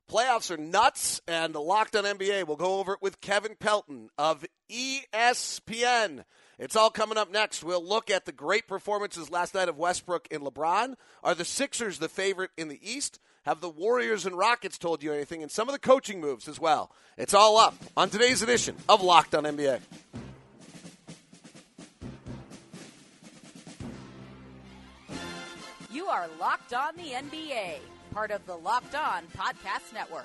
Playoffs are nuts, and Locked on NBA, we'll go over it with Kevin Pelton of ESPN. It's all coming up next. We'll look at the great performances last night of Westbrook and LeBron. Are the Sixers the favorite in the East? Have the Warriors and Rockets told you anything? And some of the coaching moves as well. It's all up on today's edition of Locked on NBA. You are Locked on the NBA, part of the Locked On Podcast Network.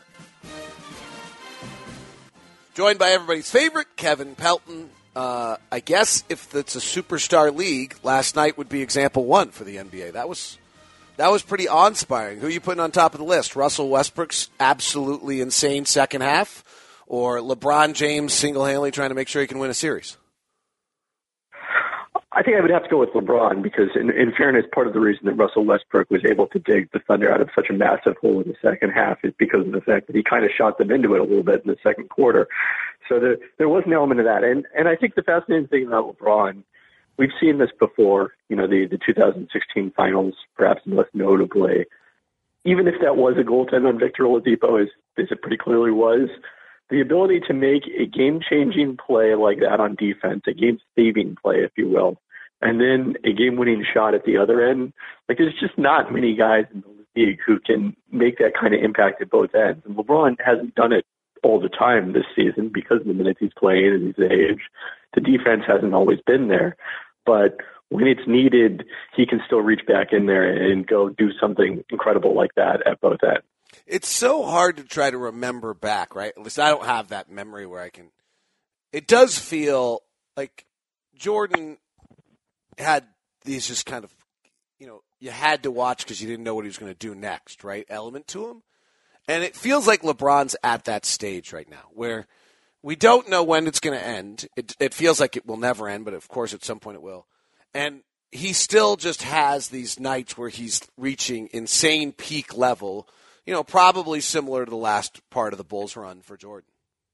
Joined by everybody's favorite, Kevin Pelton. I guess if it's a superstar league, last night would be example one for the NBA. That was pretty awe-inspiring. Who are you putting on top of the list? Russell Westbrook's absolutely insane second half, or LeBron James single-handedly trying to make sure he can win a series? I think I would have to go with LeBron because, in fairness, part of the reason that Russell Westbrook was able to dig the Thunder out of such a massive hole in the second half is because of the fact that he kind of shot them into it a little bit in the second quarter. So there was an element of that. And I think the fascinating thing about LeBron, we've seen this before, the 2016 finals, perhaps most notably. Even if that was a goaltend on Victor Oladipo, as it pretty clearly was, the ability to make a game-changing play like that on defense, a game-saving play, if you will, and then a game-winning shot at the other end, there's just not many guys in the league who can make that kind of impact at both ends. And LeBron hasn't done it all the time this season because of the minutes he's playing and his age. The defense hasn't always been there. But when it's needed, he can still reach back in there and go do something incredible like that at both ends. It's so hard to try to remember back, right? At least I don't have that memory where I can. It does feel like Jordan had these just kind of, you had to watch because you didn't know what he was going to do next, right? Element to him. And it feels like LeBron's at that stage right now where we don't know when it's going to end. It feels like it will never end, but of course at some point it will. And he still just has these nights where he's reaching insane peak level, probably similar to the last part of the Bulls run for Jordan.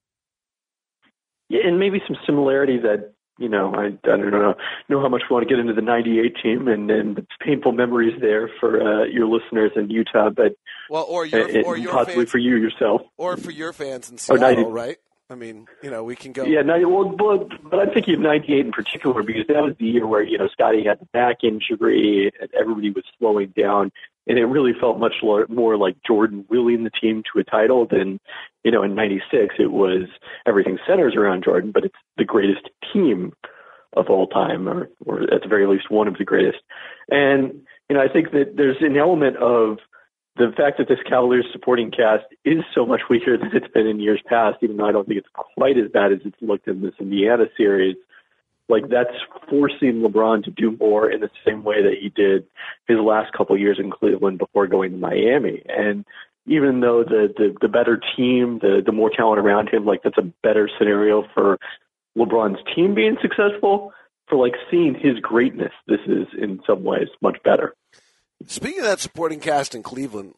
Yeah, and maybe some similarity that, I don't know how much we want to get into the 98 team and the painful memories there for your listeners in Utah, but or your possibly fans, for you yourself. Or for your fans in Seattle, right? I mean, we can go. Yeah, but I'm thinking of 98 in particular because that was the year where, Scotty had the back injury and everybody was slowing down. And it really felt much more like Jordan willing the team to a title than, in 96, it was everything centers around Jordan, but it's the greatest team of all time, or at the very least one of the greatest. And, I think that there's an element of the fact that this Cavaliers supporting cast is so much weaker than it's been in years past, even though I don't think it's quite as bad as it's looked in this Indiana series. That's forcing LeBron to do more in the same way that he did his last couple of years in Cleveland before going to Miami. And even though the better team, the more talent around him, that's a better scenario for LeBron's team being successful, for seeing his greatness, this is in some ways much better. Speaking of that supporting cast in Cleveland,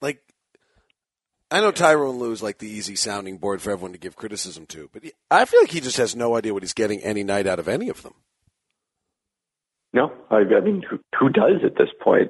I know Tyrone Lue is the easy sounding board for everyone to give criticism to, but I feel like he just has no idea what he's getting any night out of any of them. No, I mean, who does at this point?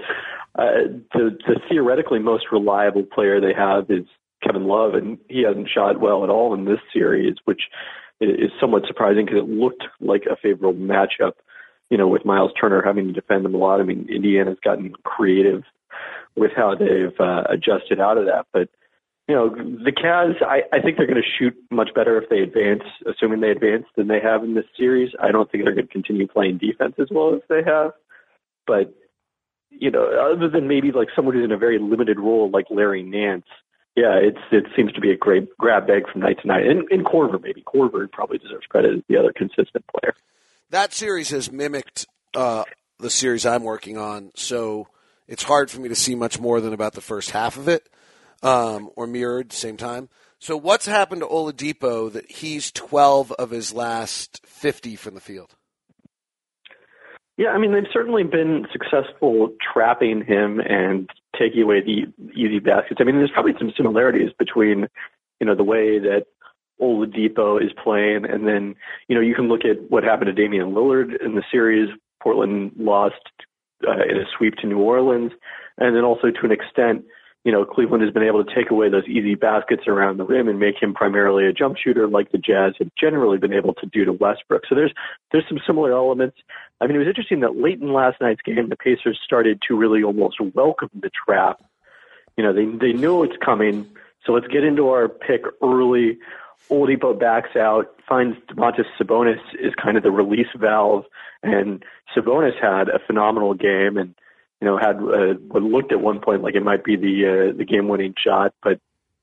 The theoretically most reliable player they have is Kevin Love, and he hasn't shot well at all in this series, which is somewhat surprising because it looked like a favorable matchup, with Miles Turner having to defend them a lot. I mean, Indiana's gotten creative with how they've adjusted out of that. But, the Cavs, I think they're going to shoot much better if they advance, assuming they advance, than they have in this series. I don't think they're going to continue playing defense as well as they have. But, other than maybe someone who's in a very limited role like Larry Nance, yeah, it seems to be a great grab bag from night to night. And Korver, maybe. Korver probably deserves credit as the other consistent player. That series has mimicked the series I'm working on, so it's hard for me to see much more than about the first half of it, or mirrored at the same time. So what's happened to Oladipo that he's 12 of his last 50 from the field? Yeah, I mean, they've certainly been successful trapping him and taking away the easy baskets. I mean, there's probably some similarities between, the way that Oladipo is playing, and then, you can look at what happened to Damian Lillard in the series. Portland lost in a sweep to New Orleans, and then also to an extent, Cleveland has been able to take away those easy baskets around the rim and make him primarily a jump shooter like the Jazz have generally been able to do to Westbrook. So there's some similar elements. I mean, it was interesting that late in last night's game, the Pacers started to really almost welcome the trap. They knew it's coming, so let's get into our pick early. Oladipo backs out, finds Domantas Sabonis is kind of the release valve, and Sabonis had a phenomenal game and had what looked at one point like it might be the game-winning shot. But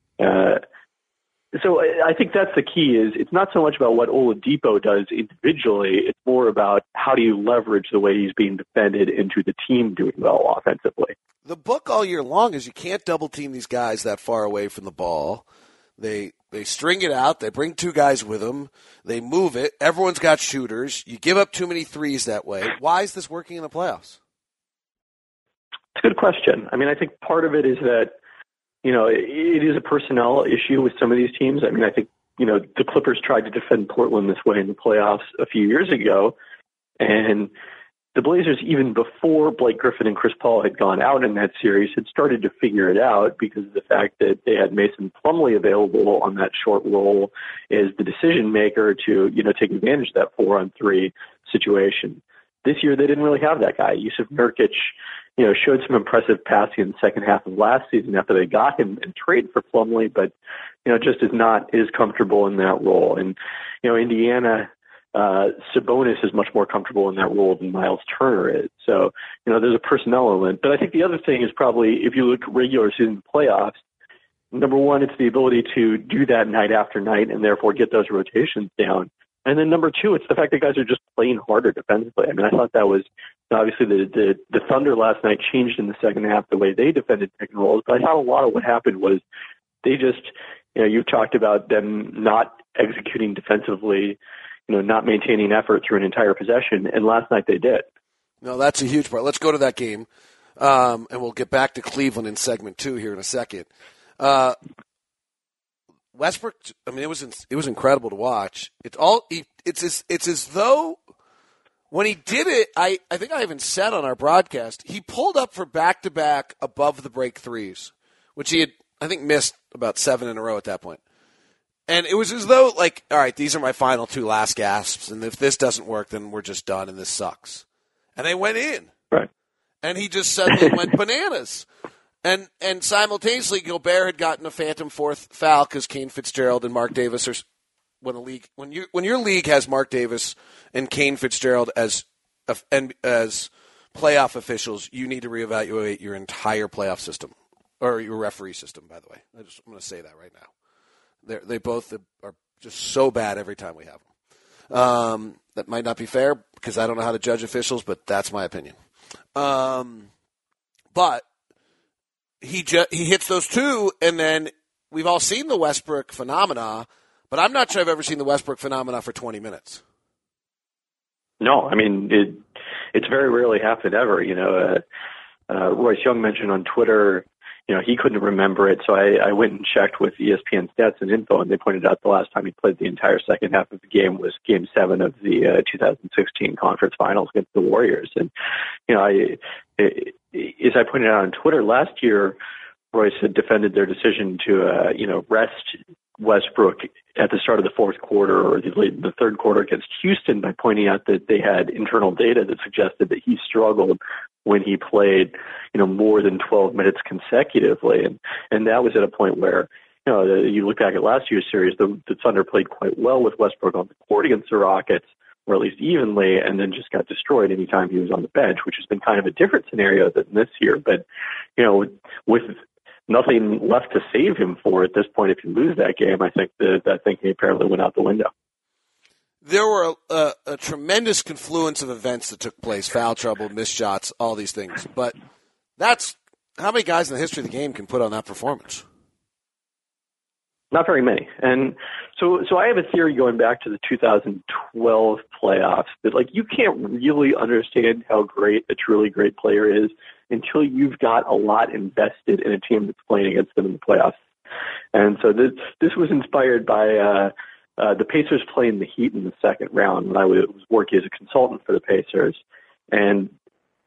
so I think that's the key. Is it's not so much about what Oladipo does individually; it's more about how do you leverage the way he's being defended into the team doing well offensively. The book all year long is you can't double team these guys that far away from the ball. They string it out. They bring two guys with them. They move it. Everyone's got shooters. You give up too many threes that way. Why is this working in the playoffs? It's a good question. I mean, I think part of it is that, it is a personnel issue with some of these teams. I mean, I think, the Clippers tried to defend Portland this way in the playoffs a few years ago. And the Blazers, even before Blake Griffin and Chris Paul had gone out in that series, had started to figure it out because of the fact that they had Mason Plumlee available on that short roll as the decision maker to, take advantage of that 4-on-3 situation. This year, they didn't really have that guy. Yusuf Nurkic, showed some impressive passing in the second half of last season after they got him and traded for Plumlee, but, just is not as comfortable in that role. And, Indiana, Sabonis is much more comfortable in that role than Miles Turner is. So, there's a personnel element. But I think the other thing is probably, if you look at regular season playoffs, number one, it's the ability to do that night after night and therefore get those rotations down. And then number two, it's the fact that guys are just playing harder defensively. I mean, I thought that was obviously the Thunder last night changed in the second half the way they defended pick and rolls. But I thought a lot of what happened was they just, you've talked about them not executing defensively, not maintaining effort through an entire possession. And last night they did. No, that's a huge part. Let's go to that game. And we'll get back to Cleveland in segment 2 here in a second. Westbrook, I mean, it was incredible to watch. It's as though when he did it, I think I even said on our broadcast, he pulled up for back-to-back above the break threes, which he had, I think, missed about 7 in a row at that point. And it was as though, like, all right, these are my final 2 last gasps, and if this doesn't work, then we're just done, and this sucks. And they went in. Right. And he just suddenly went bananas. And simultaneously, Gobert had gotten a phantom fourth foul because Kane Fitzgerald and Mark Davis are when your league has Mark Davis and Kane Fitzgerald as playoff officials, you need to reevaluate your entire playoff system or your referee system. By the way, I'm going to say that right now. They both are just so bad every time we have them. That might not be fair because I don't know how to judge officials, but that's my opinion. But he hits those 2, and then we've all seen the Westbrook phenomena, but I'm not sure I've ever seen the Westbrook phenomena for 20 minutes. No, I mean, it's very rarely happened ever. Royce Young mentioned on Twitter, he couldn't remember it, so I went and checked with ESPN stats and info, and they pointed out the last time he played the entire second half of the game was Game 7 of the 2016 Conference Finals against the Warriors. And, as I pointed out on Twitter last year, Royce had defended their decision to, rest Westbrook at the start of the fourth quarter or the third quarter against Houston by pointing out that they had internal data that suggested that he struggled when he played, more than 12 minutes consecutively. And that was at a point where, you look back at last year's series, the Thunder played quite well with Westbrook on the court against the Rockets, or at least evenly, and then just got destroyed anytime he was on the bench, which has been kind of a different scenario than this year. But, with nothing left to save him for at this point, if you lose that game, I think that thinking apparently went out the window. There were a tremendous confluence of events that took place, foul trouble, missed shots, all these things. But that's how many guys in the history of the game can put on that performance? Not very many. And so I have a theory going back to the 2012 playoffs that, you can't really understand how great a truly great player is until you've got a lot invested in a team that's playing against them in the playoffs. And so this was inspired by the Pacers playing the Heat in the second round when I was working as a consultant for the Pacers. And,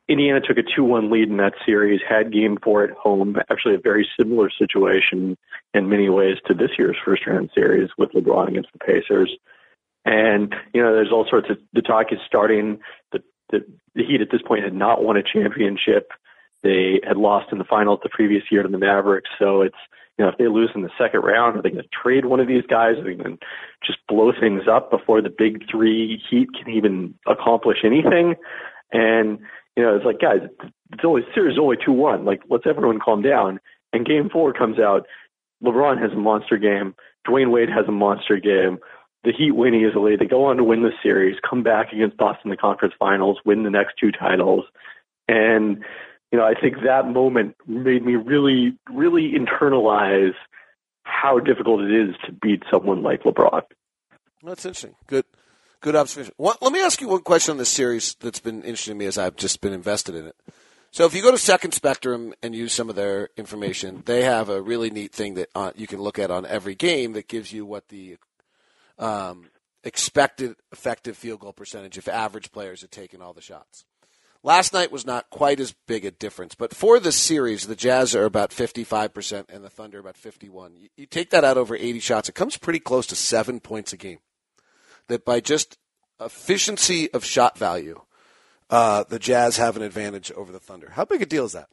Indiana took a 2-1 lead in that series, had Game 4 at home, actually a very similar situation in many ways to this year's first-round series with LeBron against the Pacers. And, there's all sorts of, the talk is starting, the Heat at this point had not won a championship. They had lost in the finals the previous year to the Mavericks, so it's, if they lose in the second round, are they going to trade one of these guys? Are they going to just blow things up before the big three Heat can even accomplish anything? And, it's like, guys, series is only 2-1. Like, let's everyone calm down. And Game 4 comes out. LeBron has a monster game. Dwayne Wade has a monster game. The Heat win easily. They go on to win the series, come back against Boston in the conference finals, win the next 2 titles. And, I think that moment made me really, really internalize how difficult it is to beat someone like LeBron. That's interesting. Good observation. Let me ask you one question on this series that's been interesting to me as I've just been invested in it. So if you go to Second Spectrum and use some of their information, they have a really neat thing that you can look at on every game that gives you what the expected effective field goal percentage if average players had taken all the shots. Last night was not quite as big a difference, but for this series, the Jazz are about 55% and the Thunder about 51%. You take that out over 80 shots, it comes pretty close to 7 points a game. That by just efficiency of shot value, the Jazz have an advantage over the Thunder. How big a deal is that?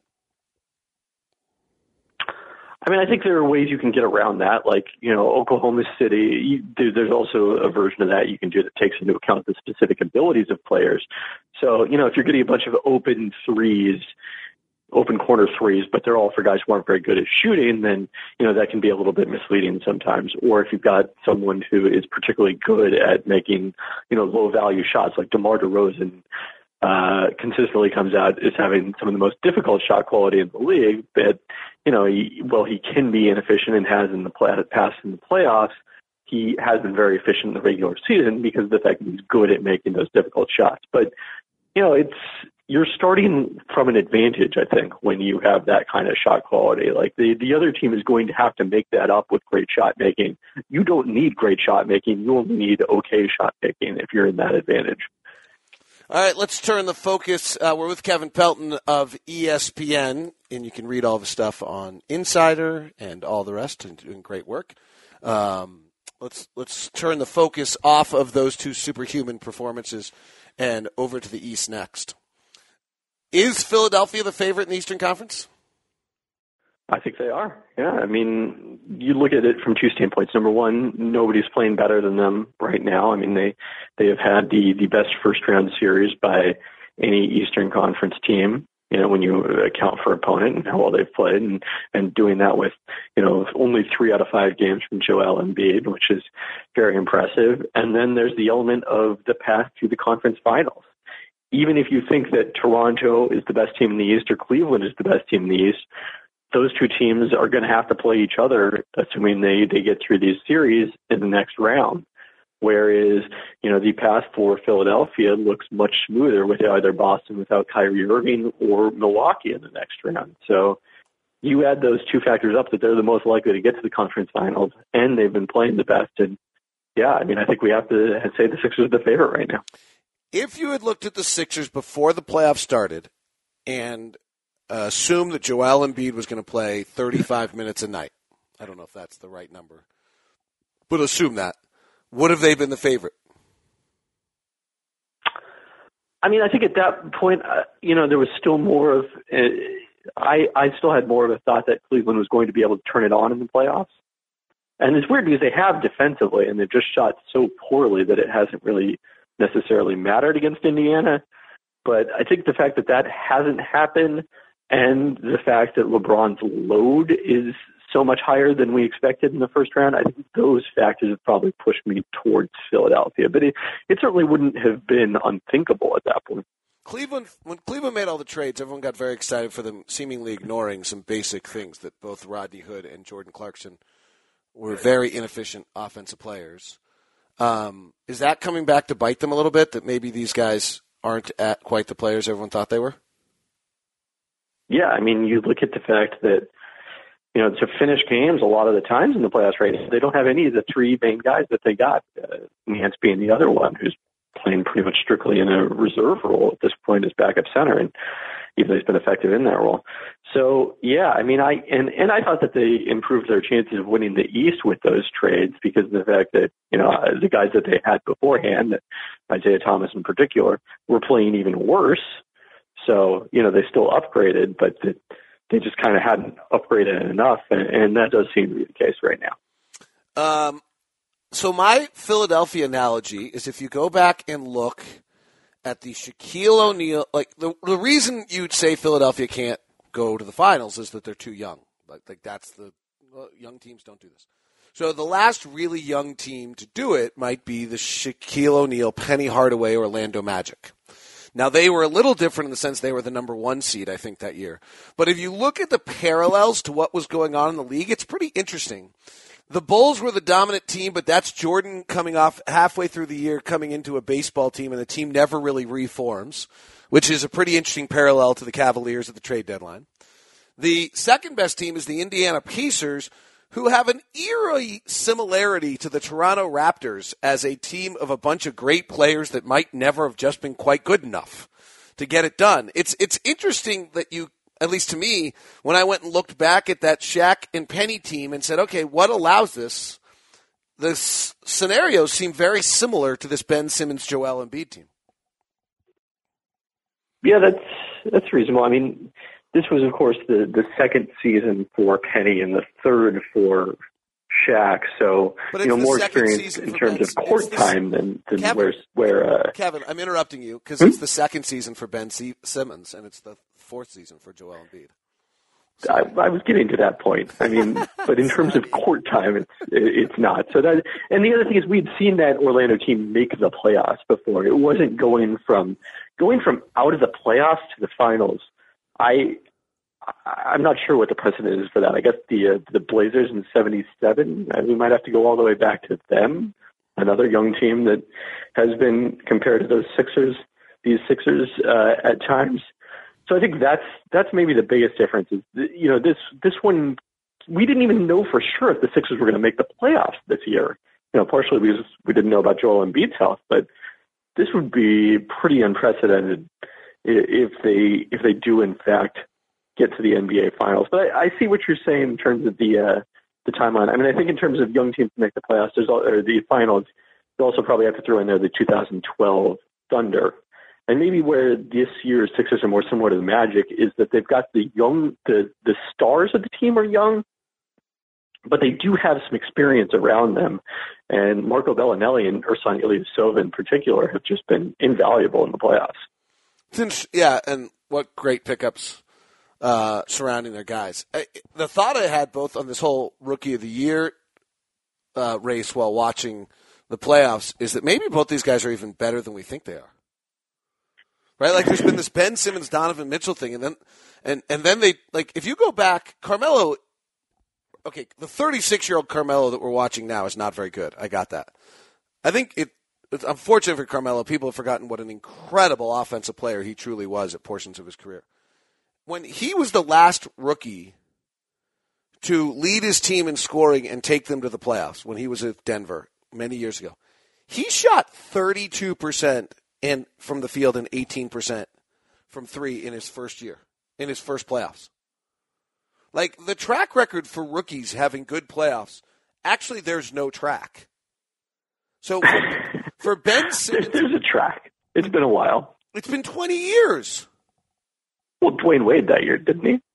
I mean, I think there are ways you can get around that. Like, Oklahoma City, there's also a version of that you can do that takes into account the specific abilities of players. So, if you're getting a bunch of open corner threes, but they're all for guys who aren't very good at shooting, then, that can be a little bit misleading sometimes. Or if you've got someone who is particularly good at making, low-value shots, like DeMar DeRozan, consistently comes out as having some of the most difficult shot quality in the league, but, he can be inefficient and has in the past in the playoffs. He has been very efficient in the regular season because of the fact that he's good at making those difficult shots. But, you're starting from an advantage, I think, when you have that kind of shot quality. Like the other team is going to have to make that up with great shot making. You don't need great shot making. You only need okay shot making if you're in that advantage. All right, let's turn the focus. We're with Kevin Pelton of ESPN, and you can read all the stuff on Insider and all the rest, and doing great work. Let's turn the focus off of those 2 superhuman performances and over to the East next. Is Philadelphia the favorite in the Eastern Conference? I think they are. Yeah, I mean, you look at it from 2 standpoints. Number one, nobody's playing better than them right now. I mean, they have had the best first-round series by any Eastern Conference team, when you account for opponent and how well they've played, and doing that with, only 3 out of 5 games from Joel Embiid, which is very impressive. And then there's the element of the path to the conference finals. Even if you think that Toronto is the best team in the East or Cleveland is the best team in the East, those 2 teams are going to have to play each other, assuming they get through these series in the next round. Whereas, the path for Philadelphia looks much smoother with either Boston without Kyrie Irving or Milwaukee in the next round. So you add those 2 factors up that they're the most likely to get to the conference finals, and they've been playing the best. And, yeah, I mean, I think we have to say the Sixers are the favorite right now. If you had looked at the Sixers before the playoffs started and assumed that Joel Embiid was going to play 35 minutes a night, I don't know if that's the right number, but assume that, would have they been the favorite? I mean, I think at that point, there was still more of I still had more of a thought that Cleveland was going to be able to turn it on in the playoffs. And it's weird because they have defensively, and they've just shot so poorly that it hasn't really necessarily mattered against Indiana. But I think the fact that hasn't happened, and the fact that LeBron's load is so much higher than we expected in the first round, I think those factors have probably pushed me towards Philadelphia. But it certainly wouldn't have been unthinkable at that point. When Cleveland made all the trades, everyone got very excited for them seemingly ignoring some basic things, that both Rodney Hood and Jordan Clarkson were very inefficient offensive players. Is that coming back to bite them a little bit, that maybe these guys aren't at quite the players everyone thought they were? Yeah, I mean, you look at the fact that, to finish games a lot of the times in the playoffs right now, they don't have any of the 3 main guys that they got, Nance being the other one, who's playing pretty much strictly in a reserve role at this point as backup center, and even though he's been effective in that role. So yeah, I mean, I thought that they improved their chances of winning the East with those trades because of the fact that, you know, the guys that they had beforehand, Isaiah Thomas in particular, were playing even worse. So, you know, they still upgraded, but they just kind of hadn't upgraded enough, and that does seem to be the case right now. So my Philadelphia analogy is if you go back and look at the Shaquille O'Neal, like the reason you'd say Philadelphia can't go to the finals is that they're too young. Like that's young teams don't do this. So the last really young team to do it might be the Shaquille O'Neal, Penny Hardaway, Orlando Magic. Now, they were a little different in the sense they were the number 1 seed, I think, that year. But if you look at the parallels to what was going on in the league, it's pretty interesting. The Bulls were the dominant team, but that's Jordan coming off halfway through the year, coming into a baseball team, and the team never really reforms, which is a pretty interesting parallel to the Cavaliers at the trade deadline. The second best team is the Indiana Pacers, who have an eerie similarity to the Toronto Raptors as a team of a bunch of great players that might never have just been quite good enough to get it done. It's interesting that you, at least to me, when I went and looked back at that Shaq and Penny team and said, okay, what allows this? The scenarios seem very similar to this Ben Simmons, Joel Embiid team. Yeah, that's reasonable. I mean, this was, of course, the second season for Penny and the third for Shaq. So, you know, more experience in terms of court time than Kevin, where Kevin, I'm interrupting you because it's the second season for Ben Simmons and it's the fourth season for Joel Embiid. So. I was getting to that point. I mean, but in terms of court time, it's not. So that, and the other thing is we'd seen that Orlando team make the playoffs before. It wasn't going from out of the playoffs to the finals. I'm not sure what the precedent is for that. I guess the Blazers in '77. We might have to go all the way back to them, another young team that has been compared to these Sixers at times. So I think that's maybe the biggest difference. Is, you know, this one we didn't even know for sure if the Sixers were going to make the playoffs this year. You know, partially because we didn't know about Joel Embiid's health, but this would be pretty unprecedented if they do in fact get to the NBA Finals. But I see what you're saying in terms of the timeline. I mean, I think in terms of young teams to make the playoffs, or the finals, you also probably have to throw in there the 2012 Thunder. And maybe where this year's Sixers are more similar to the Magic is that they've got the stars of the team are young, but they do have some experience around them. And Marco Bellinelli and Ersan Ilyasova in particular have just been invaluable in the playoffs. Yeah, and what great pickups surrounding their guys. The thought I had both on this whole Rookie of the Year race while watching the playoffs is that maybe both these guys are even better than we think they are. Right? Like there's been this Ben Simmons, Donovan Mitchell thing, and then they, like, if you go back, Carmelo, okay, the 36-year-old Carmelo that we're watching now is not very good. I got that. I think it's unfortunate for Carmelo. People have forgotten what an incredible offensive player he truly was at portions of his career. When he was the last rookie to lead his team in scoring and take them to the playoffs when he was at Denver many years ago, he shot 32% from the field and 18% from three in his first year, in his first playoffs. Like, the track record for rookies having good playoffs, actually there's no track. So for Ben Simmons... There's a track. It's been a while. It's been 20 years. Well, Dwayne Wade that year, didn't he?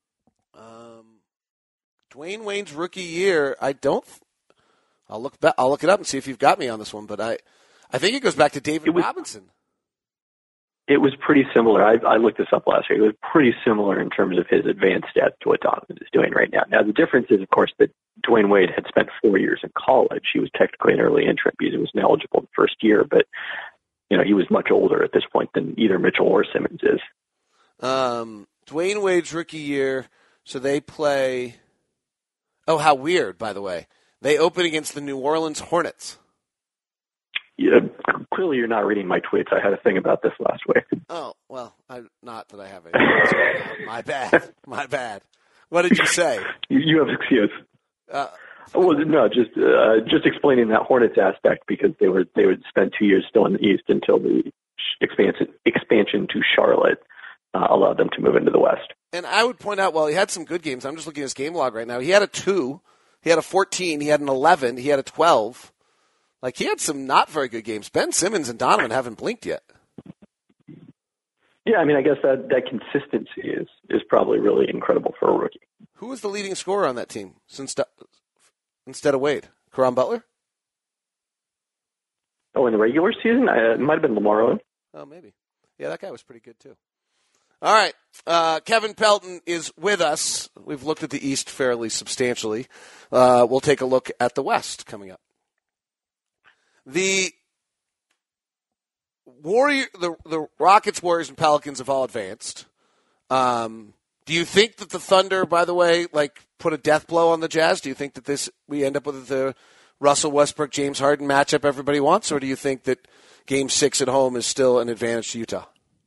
Dwayne Wade's rookie year, I'll look it up and see if you've got me on this one, but I think it goes back to David Robinson. It was pretty similar. I looked this up last year. It was pretty similar in terms of his advanced stats to what Donovan is doing right now. Now, the difference is, of course, that Dwayne Wade had spent 4 years in college. He was technically an early entrant because he was ineligible the first year, but you know, he was much older at this point than either Mitchell or Simmons is. Dwayne Wade's rookie year, so they play... Oh, how weird, by the way. They open against the New Orleans Hornets. Yeah, clearly you're not reading my tweets. I had a thing about this last week. Oh, well, not that I have it. My bad. What did you say? You have excuse. Well, no, just explaining that Hornets aspect because they would spend 2 years still in the East until the expansion to Charlotte allowed them to move into the West. And I would point out, well, he had some good games. I'm just looking at his game log right now. He had a 2, he had a 14, he had an 11, he had a 12. Like, he had some not very good games. Ben Simmons and Donovan haven't blinked yet. Yeah, I mean, I guess that consistency is probably really incredible for a rookie. Who was the leading scorer on that team instead of Wade? Caron Butler? Oh, in the regular season? It might have been Lamar Odom. Oh, maybe. Yeah, that guy was pretty good, too. All right. Kevin Pelton is with us. We've looked at the East fairly substantially. We'll take a look at the West coming up. The Rockets, Warriors, and Pelicans have all advanced. Do you think that the Thunder, by the way, put a death blow on the Jazz? Do you think that we end up with the Russell Westbrook, James Harden matchup everybody wants, or do you think that Game 6 at home is still an advantage to Utah?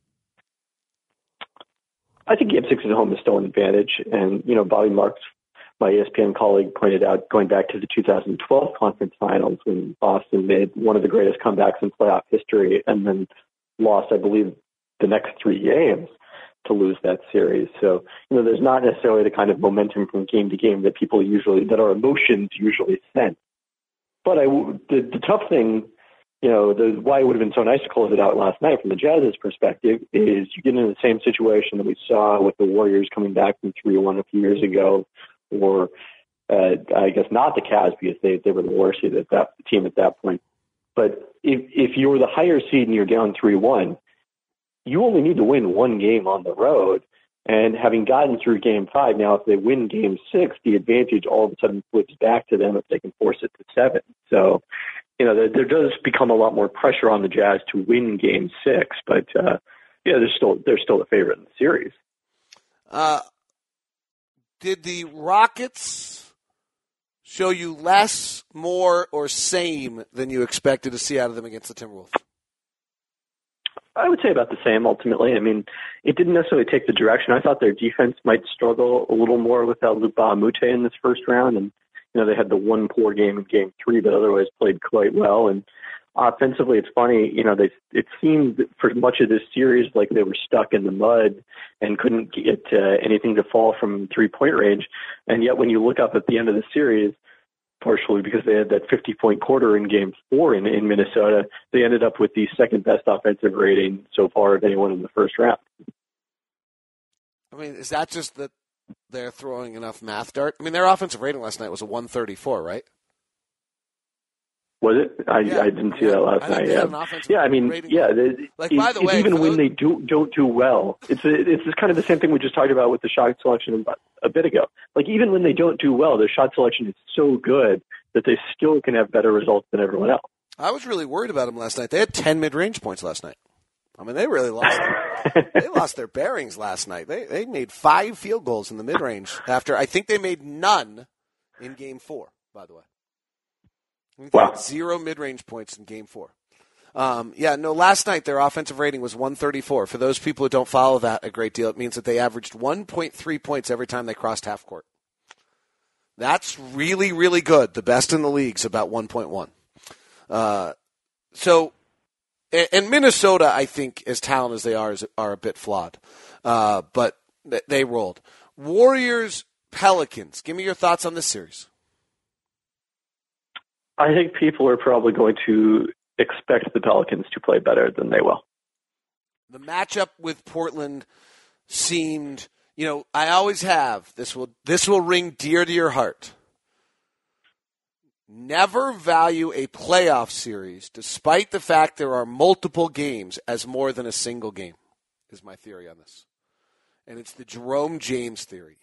I think Game 6 at home is still an advantage, and Bobby Marks, my ESPN colleague, pointed out going back to the 2012 conference finals when Boston made one of the greatest comebacks in playoff history and then lost, I believe, the next 3 games to lose that series. So, there's not necessarily the kind of momentum from game to game that that our emotions usually sense. But the tough thing, why it would have been so nice to close it out last night from the Jazz's perspective is you get into the same situation that we saw with the Warriors coming back from 3-1 a few years ago, or I guess not the Cavs because they were the worst seed team at that point. But if you were the higher seed and you're down 3-1, you only need to win one game on the road. And having gotten through Game 5, now if they win Game 6, the advantage all of a sudden flips back to them if they can force it to 7. So, there does become a lot more pressure on the Jazz to win Game 6. But, they're still the favorite in the series. Did the Rockets show you less, more, or same than you expected to see out of them against the Timberwolves? I would say about the same, ultimately. I mean, it didn't necessarily take the direction. I thought their defense might struggle a little more without Luc Mbah a Moute in this first round. And, they had the one poor game in Game 3, but otherwise played quite well. And offensively, it's funny, it seemed for much of this series like they were stuck in the mud and couldn't get anything to fall from three-point range. And yet when you look up at the end of the series, partially because they had that 50-point quarter in Game 4 in Minnesota, they ended up with the second-best offensive rating so far of anyone in the first round. I mean, is that just that they're throwing enough math dart? I mean, their offensive rating last night was a 134, right? Was it? I didn't see that last night. Yeah, I mean, yeah. By the way, even when they don't do well, it's just kind of the same thing we just talked about with the shot selection a bit ago. Like, even when they don't do well, their shot selection is so good that they still can have better results than everyone else. I was really worried about them last night. They had 10 mid-range points last night. I mean, they really lost. They lost their bearings last night. They made 5 field goals in the mid-range after I think they made none in Game 4. By the way. Wow. 0 mid-range points in Game 4. Last night their offensive rating was 134. For those people who don't follow that a great deal, it means that they averaged 1.3 points every time they crossed half court. That's really, really good. The best in the league's about 1.1. And Minnesota, I think, as talented as they are a bit flawed. But they rolled. Warriors, Pelicans. Give me your thoughts on this series. I think people are probably going to expect the Pelicans to play better than they will. The matchup with Portland seemed, I always have, this will ring dear to your heart. Never value a playoff series, despite the fact there are multiple games, as more than a single game, is my theory on this. And it's the Jerome James theory.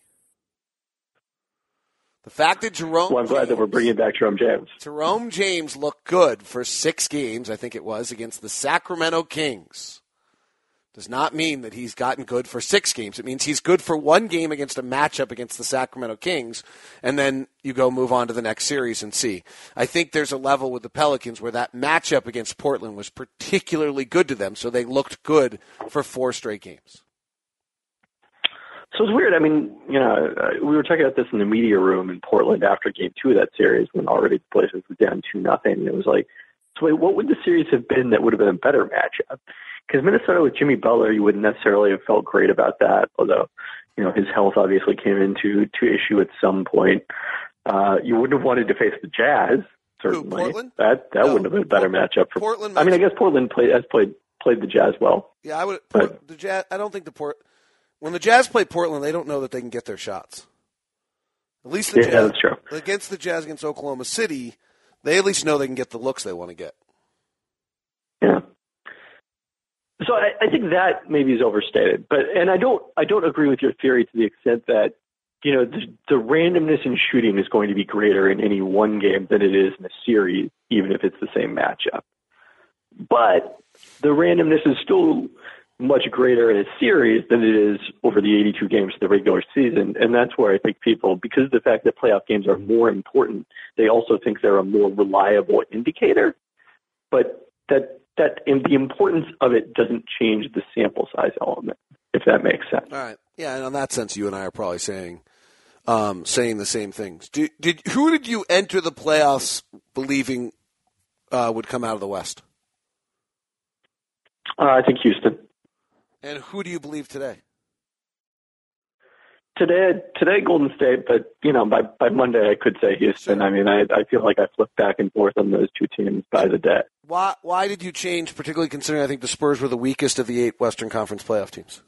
The fact that I'm glad that we're bringing back Jerome James. Jerome James looked good for 6 games, I think it was, against the Sacramento Kings. Does not mean that he's gotten good for 6 games. It means he's good for 1 game against a matchup against the Sacramento Kings, and then you go move on to the next series and see. I think there's a level with the Pelicans where that matchup against Portland was particularly good to them, so they looked good for 4 straight games. So it's weird. I mean, we were talking about this in the media room in Portland after Game 2 of that series when already the Blazers were down 2-0. It was like, so wait, what would the series have been that would have been a better matchup? Because Minnesota with Jimmy Butler, you wouldn't necessarily have felt great about that, although, his health obviously came into issue at some point. You wouldn't have wanted to face the Jazz, certainly. Who, Portland? That wouldn't have been a better matchup for Portland. I mean, I guess Portland has played the Jazz well. Yeah, I would. The Jazz. I don't think when the Jazz play Portland, they don't know that they can get their shots. At least the Jazz, that's true. Against the Jazz against Oklahoma City, they at least know they can get the looks they want to get. Yeah. So I think that maybe is overstated, and I don't agree with your theory to the extent that the randomness in shooting is going to be greater in any one game than it is in a series, even if it's the same matchup. But the randomness is still much greater in a series than it is over the 82 games of the regular season, and that's where I think people, because of the fact that playoff games are more important, they also think they're a more reliable indicator. But that and the importance of it doesn't change the sample size element, if that makes sense. All right. Yeah, and in that sense, you and I are probably saying the same things. Who did you enter the playoffs believing would come out of the West? I think Houston. And who do you believe today? Today, Golden State, but by Monday I could say Houston. Sure. I mean, I feel like I flip back and forth on those two teams by the day. Why did you change, particularly considering I think the Spurs were the weakest of the 8 Western Conference playoff teams?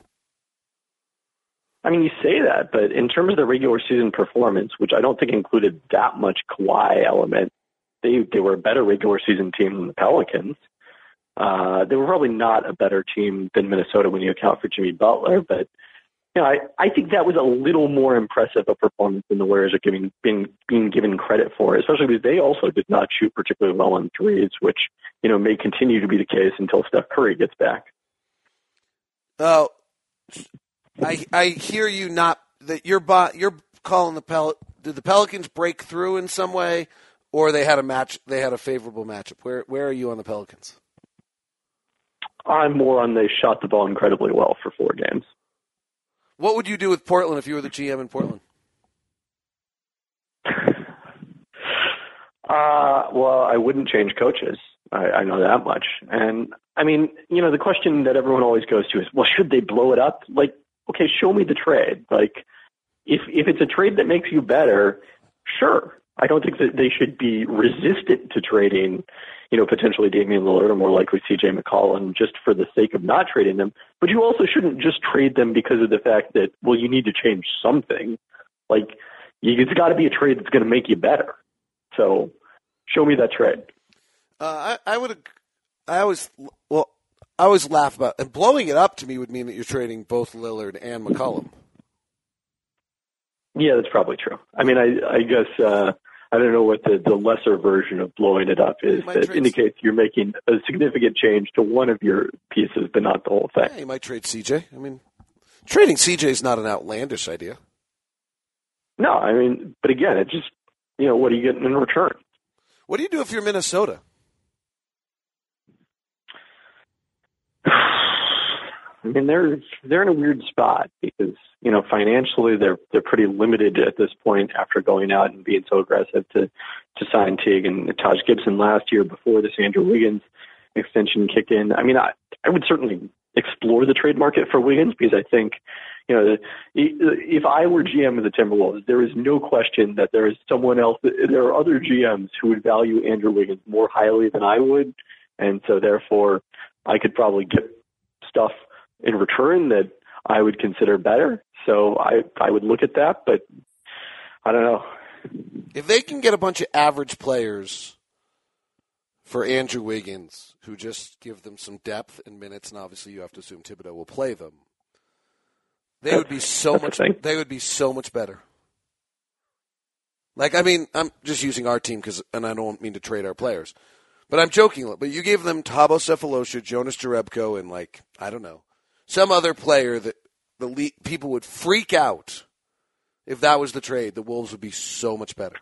I mean, you say that, but in terms of the regular season performance, which I don't think included that much Kawhi element, they were a better regular season team than the Pelicans. They were probably not a better team than Minnesota when you account for Jimmy Butler, but I think that was a little more impressive a performance than the Warriors are being given credit for, especially because they also did not shoot particularly well on threes, which may continue to be the case until Steph Curry gets back. Oh, I hear you. Not that you're calling did the Pelicans break through in some way, or they had a favorable matchup? Where are you on the Pelicans? I'm more on they shot the ball incredibly well for 4 games. What would you do with Portland if you were the GM in Portland? Well, I wouldn't change coaches. I know that much. And, I mean, the question that everyone always goes to is, well, should they blow it up? Like, okay, show me the trade. Like, if it's a trade that makes you better, sure. I don't think that they should be resistant to trading, potentially Damian Lillard or more likely C.J. McCollum just for the sake of not trading them. But you also shouldn't just trade them because of the fact that, well, you need to change something. Like, it's got to be a trade that's going to make you better. So show me that trade. I always laugh about, and blowing it up to me would mean that you're trading both Lillard and McCollum. Yeah, that's probably true. I mean, I guess I don't know what the lesser version of blowing it up is that indicates you're making a significant change to one of your pieces, but not the whole thing. Yeah, you might trade CJ. I mean, trading CJ is not an outlandish idea. No, I mean, but again, it just, what are you getting in return? What do you do if you're Minnesota? I mean, they're in a weird spot because, financially they're pretty limited at this point after going out and being so aggressive to sign Teague and Taj Gibson last year before this Andrew Wiggins extension kicked in. I mean, I would certainly explore the trade market for Wiggins because I think, if I were GM of the Timberwolves, there is no question that there is someone else. There are other GMs who would value Andrew Wiggins more highly than I would. And so therefore I could probably get stuff in return that I would consider better. So I would look at that, but I don't know. If they can get a bunch of average players for Andrew Wiggins who just give them some depth and minutes, and obviously you have to assume Thibodeau will play them, they would be so much better. Like, I mean, I'm just using our team and I don't mean to trade our players, but I'm joking. But you gave them Thabo Sefolosha, Jonas Jerebko, and I don't know, some other player that the people would freak out if that was the trade. The Wolves would be so much better.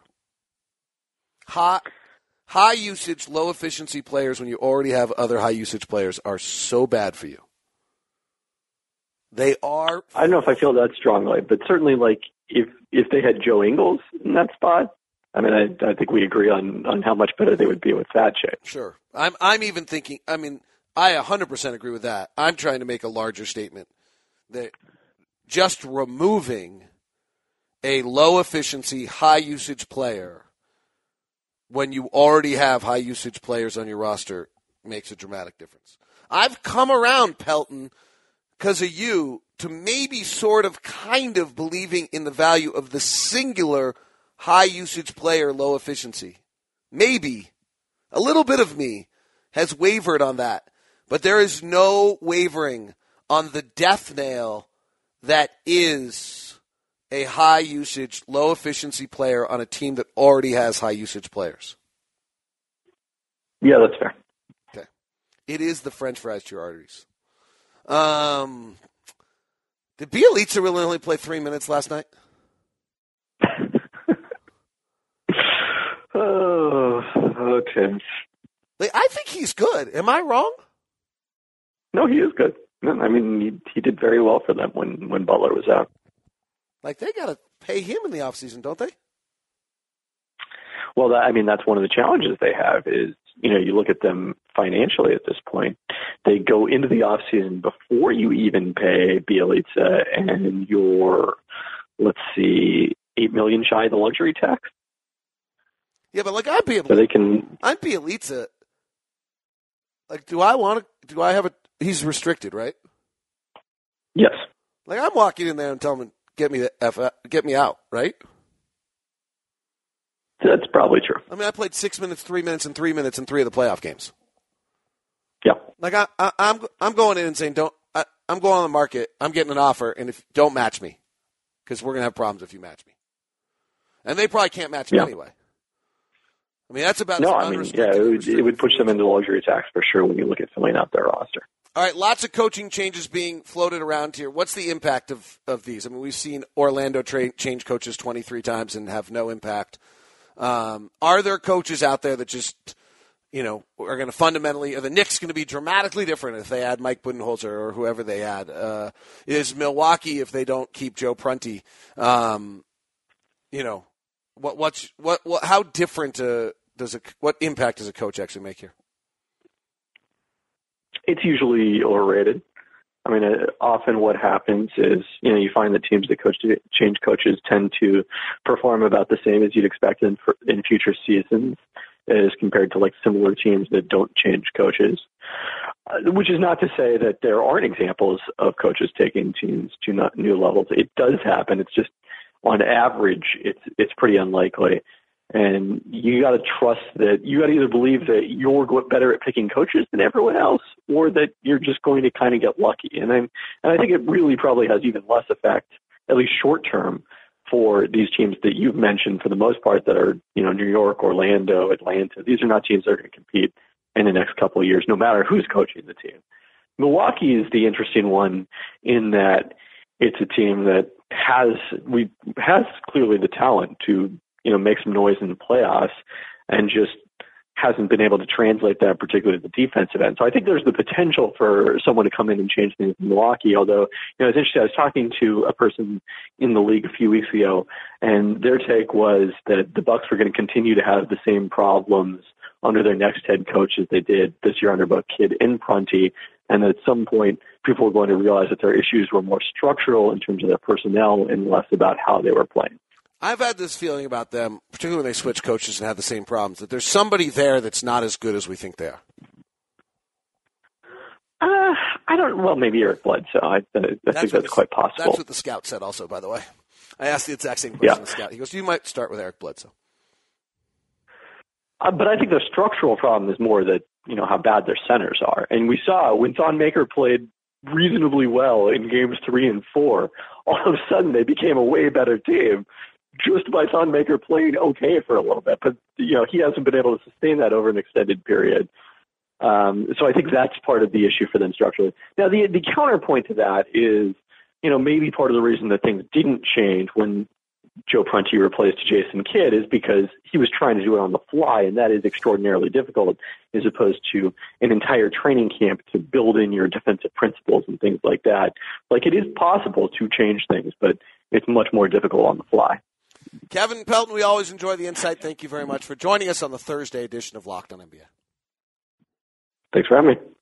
High usage, low efficiency players when you already have other high usage players are so bad for you. They are. I don't know if I feel that strongly, but certainly, like, if they had Joe Ingles in that spot, I mean, I think we agree on how much better they would be with that change. Sure. I'm even thinking, I mean, I 100% agree with that. I'm trying to make a larger statement that just removing a low-efficiency, high-usage player when you already have high-usage players on your roster makes a dramatic difference. I've come around, Pelton, because of you, to maybe sort of kind of believing in the value of the singular high-usage player, low efficiency. Maybe. A little bit of me has wavered on that. But there is no wavering on the death nail that is a high-usage, low-efficiency player on a team that already has high-usage players. Yeah, that's fair. Okay. It is the French fries to your arteries. Did Bielitsa really only play 3 minutes last night? Tim. I think he's good. Am I wrong? No, he is good. I mean, he did very well for them when Butler was out. Like, they got to pay him in the offseason, don't they? Well, that's one of the challenges they have is, you look at them financially at this point. They go into the offseason before you even pay Bielitsa, and you're, let's see, $8 million shy of the luxury tax. Yeah, but I'd be able so they can. I'm Bielitsa. Like, do I have he's restricted, right? Yes. Like, I'm walking in there and telling him, get me out, right? That's probably true. I mean, I played 6 minutes, 3 minutes, and 3 minutes in 3 of the playoff games. Yeah. Like, I'm going in and saying, I'm going on the market. I'm getting an offer, and if don't match me, because we're gonna have problems if you match me. And they probably can't match me anyway. I mean, that's about it would push them into luxury tax for sure when you look at filling out their roster. All right, lots of coaching changes being floated around here. What's the impact of these? I mean, we've seen Orlando change coaches 23 times and have no impact. Are there coaches out there that just, are going to fundamentally – are the Knicks going to be dramatically different if they add Mike Budenholzer or whoever they add? Is Milwaukee, if they don't keep Joe Prunty, how different what impact does a coach actually make here? It's usually overrated. I mean, often what happens is, you find that teams that change coaches tend to perform about the same as you'd expect in future seasons as compared to similar teams that don't change coaches, which is not to say that there aren't examples of coaches taking teams to new levels. It does happen. It's just on average, it's pretty unlikely. And you got to trust that you got to either believe that you're better at picking coaches than everyone else, or that you're just going to kind of get lucky. And I think it really probably has even less effect, at least short term, for these teams that you've mentioned for the most part that are, New York, Orlando, Atlanta. These are not teams that are going to compete in the next couple of years, no matter who's coaching the team. Milwaukee is the interesting one in that it's a team that has clearly the talent to make some noise in the playoffs and just hasn't been able to translate that, particularly at the defensive end. So I think there's the potential for someone to come in and change things in Milwaukee, although, it's interesting. I was talking to a person in the league a few weeks ago, and their take was that the Bucks were going to continue to have the same problems under their next head coach as they did this year under both Kidd and Prunty, and that at some point people were going to realize that their issues were more structural in terms of their personnel and less about how they were playing. I've had this feeling about them, particularly when they switch coaches and have the same problems, that there's somebody there that's not as good as we think they are. I don't. Well, maybe Eric Bledsoe. I think that's quite possible. That's what the scout said also, by the way. I asked the exact same question to the scout. He goes, you might start with Eric Bledsoe. But I think the structural problem is more that, how bad their centers are. And we saw when Thon Maker played reasonably well in games 3 and 4, all of a sudden they became a way better team. Just by Thon Maker playing okay for a little bit, but he hasn't been able to sustain that over an extended period. So I think that's part of the issue for them structurally. Now, the counterpoint to that is, maybe part of the reason that things didn't change when Joe Prunty replaced Jason Kidd is because he was trying to do it on the fly, and that is extraordinarily difficult as opposed to an entire training camp to build in your defensive principles and things like that. Like, it is possible to change things, but it's much more difficult on the fly. Kevin Pelton, we always enjoy the insight. Thank you very much for joining us on the Thursday edition of Locked on NBA. Thanks for having me.